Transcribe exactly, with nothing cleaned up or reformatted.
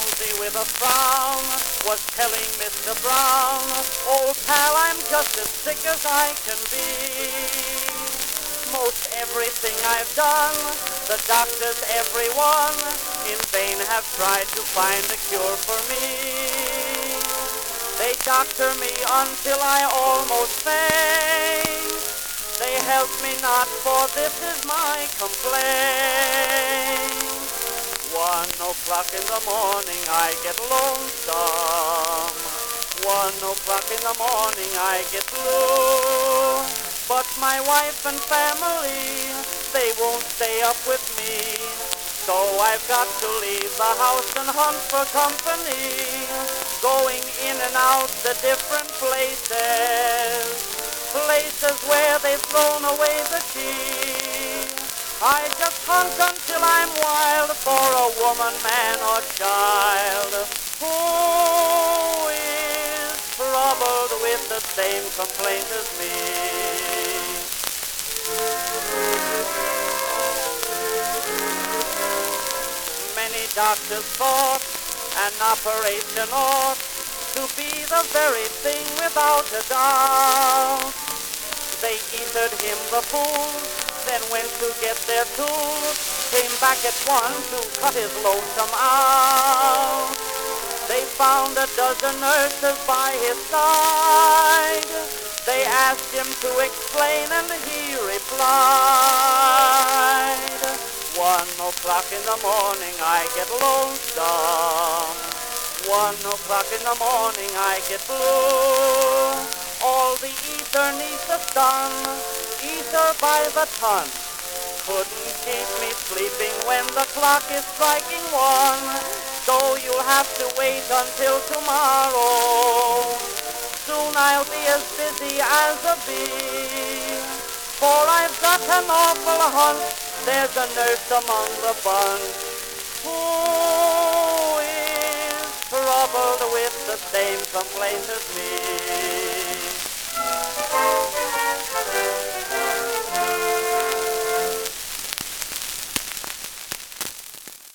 Jonesy with a frown was telling Mister Brown, "Old pal, I'm just as sick as I can be. Most everything I've done, the doctors, everyone, in vain have tried to find a cure for me. They doctor me until I almost faint. They help me not, for this is my complaint. One o'clock in the morning I get lonesome. One o'clock in the morning I get blue. But my wife and family, they won't stay up with me. So I've got to leave the house and hunt for company, going in and out the different places, places where they've thrown away the key. I just hunt until I'm wild for a woman, man, or child who is troubled with the same complaint as me. Many doctors thought an operation ought to be the very thing without a doubt. They entered him the fool, then went to get their tools, came back at one to cut his lonesome out. They found a dozen nurses by his side. They asked him to explain and he replied, "One o'clock in the morning I get lonesome. One o'clock in the morning I get blue. All the ether neath the sun, ether by the ton, couldn't keep me sleeping when the clock is striking one. So you'll have to wait until tomorrow. Soon I'll be as busy as a bee, for I've got an awful hunch there's a nurse among the bunch who is troubled with the same complaint as me."